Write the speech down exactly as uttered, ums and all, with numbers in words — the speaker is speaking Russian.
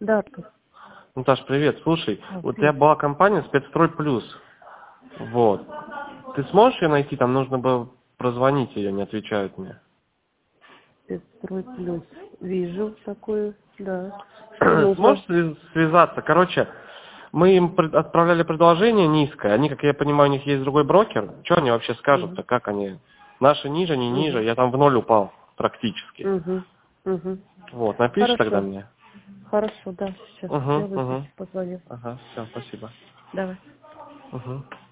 Да, Артур. Наташ, привет. Слушай, А, вот у тебя привет. была компания Спецстрой Плюс. Вот. Ты сможешь ее найти? Там нужно было прозвонить ее, не отвечают мне. Спецстрой плюс. Вижу такую, да. Что нужно? Сможешь связ- связаться? Короче, мы им пред- отправляли предложение низкое. Они, как я понимаю, у них есть другой брокер. Что они вообще скажут-то? Угу. Как они? Наши ниже, не ниже. Угу. Я там в ноль упал практически. Угу. Угу. Вот. Напишешь тогда Хорошо. мне? Хорошо, да, сейчас Угу, сделаю, угу. сейчас позвоню. Ага, все, спасибо. Давай. Угу.